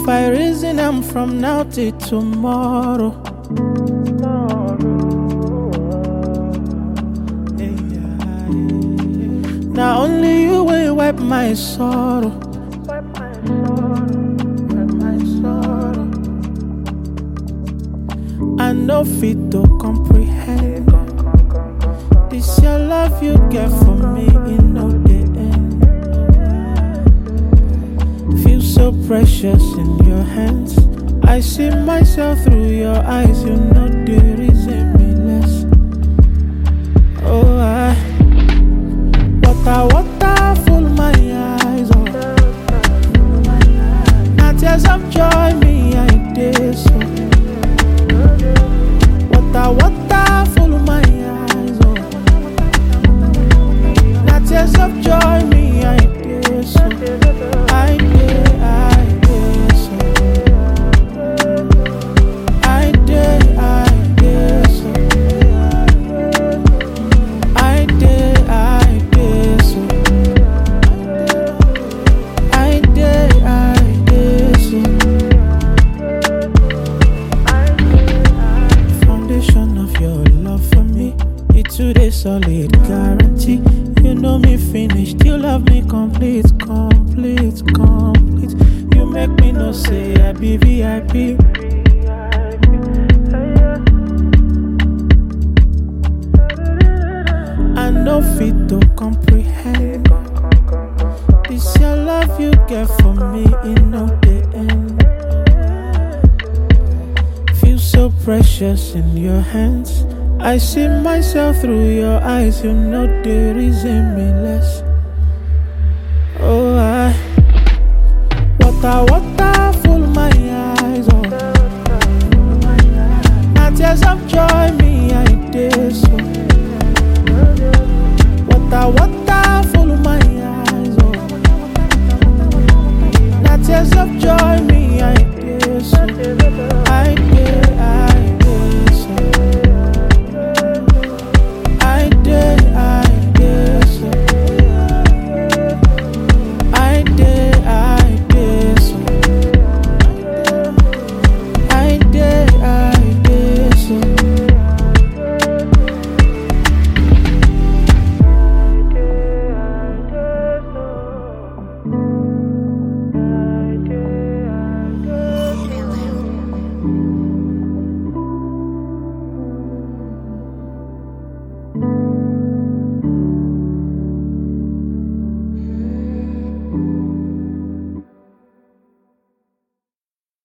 If I reason I'm from now till tomorrow. Now only you will wipe my sorrow. I no fit to comprehend. This your love you get for me in no the end. Feel so precious in your hands. I see myself through your eyes. You know the reason me less. Oh, water full my eyes. Oh, now tears of joy me I did so. Water full my eyes. Oh, now tears of joy me I did so. I did so. I did so. I did so. I did so. Foundation of your love for me, it's today solid guarantee. You know me finished, you love me complete. You make me no say I be VIP. I no fit to comprehend. This your love you get for me in no the end. Feel so precious in your hands. I see myself through your eyes. You know the reason me less. Oh, water full my eyes. Oh, now tears of joy me I did so. Water full my eyes. Oh, now tears of joy me I did so. I did so. I did so. I did so. I did so. Hello.